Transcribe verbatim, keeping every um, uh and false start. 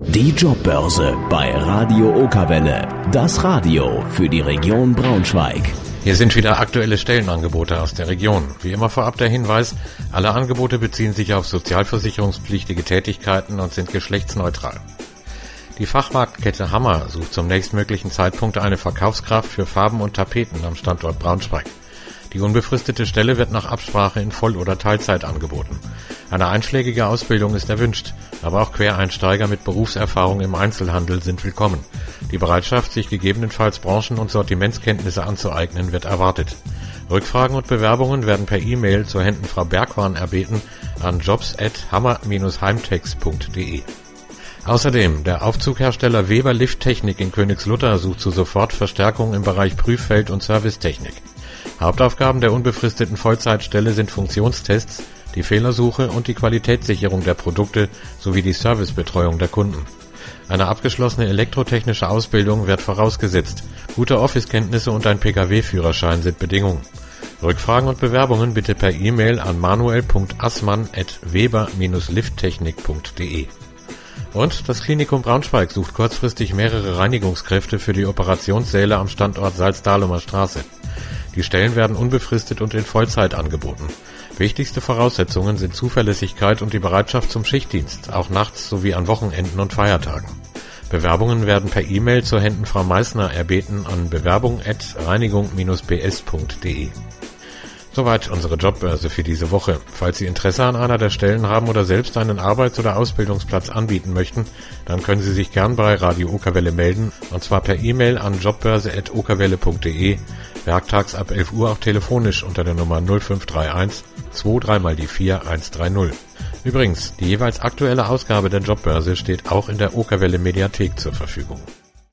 Die Jobbörse bei Radio Okerwelle. Das Radio für die Region Braunschweig. Hier sind wieder aktuelle Stellenangebote aus der Region. Wie immer vorab der Hinweis, alle Angebote beziehen sich auf sozialversicherungspflichtige Tätigkeiten und sind geschlechtsneutral. Die Fachmarktkette Hammer sucht zum nächstmöglichen Zeitpunkt eine Verkaufskraft für Farben und Tapeten am Standort Braunschweig. Die unbefristete Stelle wird nach Absprache in Voll- oder Teilzeit angeboten. Eine einschlägige Ausbildung ist erwünscht, aber auch Quereinsteiger mit Berufserfahrung im Einzelhandel sind willkommen. Die Bereitschaft, sich gegebenenfalls Branchen- und Sortimentskenntnisse anzueignen, wird erwartet. Rückfragen und Bewerbungen werden per E-Mail zur Händen Frau Bergwan erbeten an jobs at hammer dash heimtex punkt de. Außerdem, der Aufzughersteller Weber Lifttechnik in Königslutter sucht zu sofort Verstärkung im Bereich Prüffeld- und Servicetechnik. Hauptaufgaben der unbefristeten Vollzeitstelle sind Funktionstests, die Fehlersuche und die Qualitätssicherung der Produkte sowie die Servicebetreuung der Kunden. Eine abgeschlossene elektrotechnische Ausbildung wird vorausgesetzt. Gute Office-Kenntnisse und ein P K W-Führerschein sind Bedingungen. Rückfragen und Bewerbungen bitte per E-Mail an manuel punkt assmann at weber dash lifttechnik punkt de. Und das Klinikum Braunschweig sucht kurzfristig mehrere Reinigungskräfte für die Operationssäle am Standort Salzdahlumer Straße. Die Stellen werden unbefristet und in Vollzeit angeboten. Wichtigste Voraussetzungen sind Zuverlässigkeit und die Bereitschaft zum Schichtdienst, auch nachts sowie an Wochenenden und Feiertagen. Bewerbungen werden per E-Mail zur Händen Frau Meissner erbeten an bewerbung at reinigung dash b s punkt de. Soweit unsere Jobbörse für diese Woche. Falls Sie Interesse an einer der Stellen haben oder selbst einen Arbeits- oder Ausbildungsplatz anbieten möchten, dann können Sie sich gern bei Radio Okerwelle melden, und zwar per E-Mail an jobbörse at okerwelle punkt de, werktags ab elf Uhr auch telefonisch unter der Nummer null fünf drei eins zwei drei mal die vier eins drei null. Übrigens, die jeweils aktuelle Ausgabe der Jobbörse steht auch in der Okerwelle Mediathek zur Verfügung.